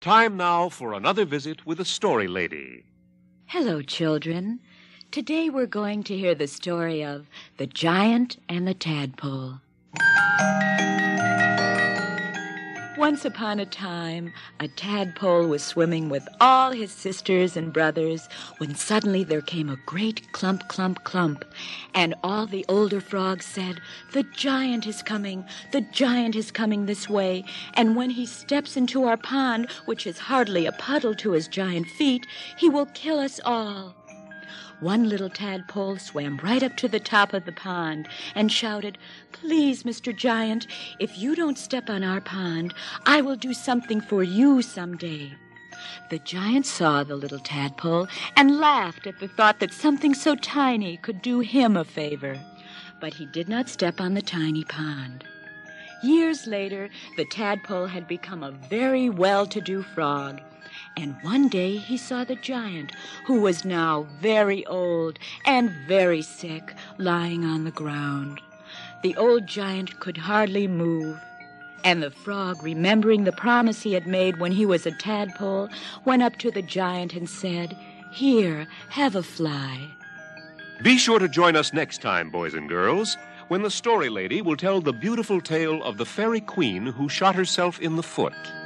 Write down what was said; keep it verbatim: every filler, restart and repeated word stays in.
Time now for another visit with the Story Lady. Hello, children. Today we're going to hear the story of The Giant and the Tadpole. Once upon a time, a tadpole was swimming with all his sisters and brothers when suddenly there came a great clump, clump, clump, and all the older frogs said, "The giant is coming, the giant is coming this way, and when he steps into our pond, which is hardly a puddle to his giant feet, he will kill us all." One little tadpole swam right up to the top of the pond and shouted, "Please, Mister Giant, if you don't step on our pond, I will do something for you someday." The giant saw the little tadpole and laughed at the thought that something so tiny could do him a favor. But he did not step on the tiny pond. Years later, the tadpole had become a very well-to-do frog. And one day he saw the giant, who was now very old and very sick, lying on the ground. The old giant could hardly move. And the frog, remembering the promise he had made when he was a tadpole, went up to the giant and said, "Here, have a fly." Be sure to join us next time, boys and girls, when the Story Lady will tell the beautiful tale of the Fairy Queen who shot herself in the foot.